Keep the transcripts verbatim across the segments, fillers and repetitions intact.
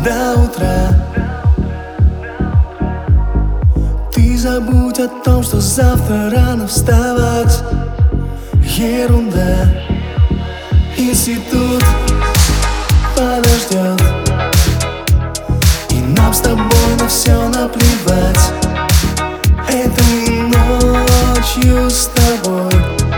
до утра. Ты забудь о том, что завтра рано вставать. Ерунда. Институт подождет, и нам с тобой на все наплевать. Этой ночью с тобой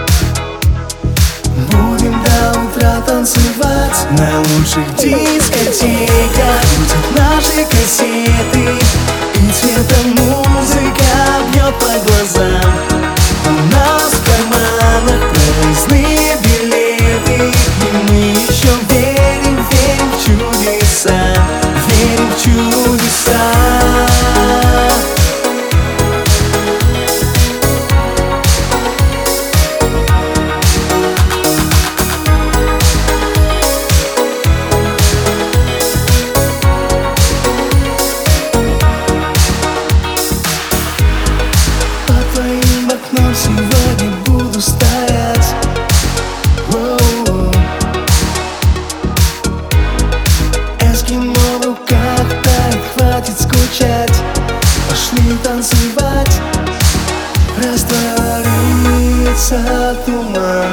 будем до утра танцевать на лучших дискотеках. Крутят наши кассеты, и цветом музыка бьет по глазам. У нас в карманах проездные билеты, и мы еще верим, верим в чудеса, верим в чудеса. Сегодня буду стоять. Воу-воу. Эскимо в руках тает, хватит скучать. Пошли танцевать. Растворится туман,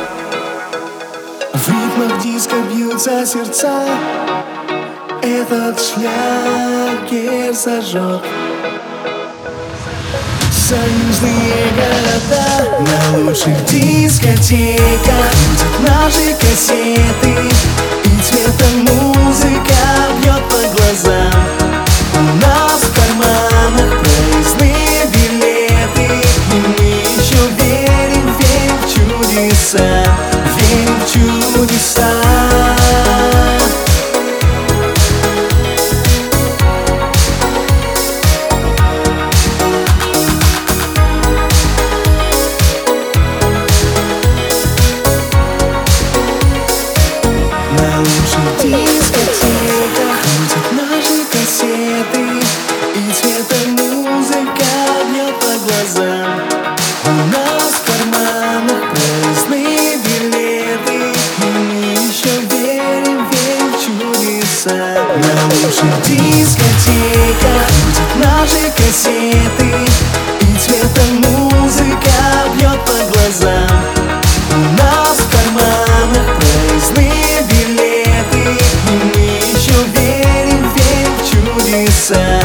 в ритмах диска бьются сердца. Этот шлягер зажег союзные города. На лучших дискотеках крутят наши кассеты, и цветом музыка бьет по глазам. У нас в карманах проездные билеты, и мы еще верим, верим в чудеса, верим в чудеса. Дискотека, крутят наши кассеты, и цветом музыка бьет по глазам. У нас в карманах проездные билеты, и мы еще верим, верим в чудеса. На лучших дискотеках крутят наши кассеты, и цветом музыка бьет по глазам. У нас в карманах проездные билеты, и мы еще верим, верим в чудеса.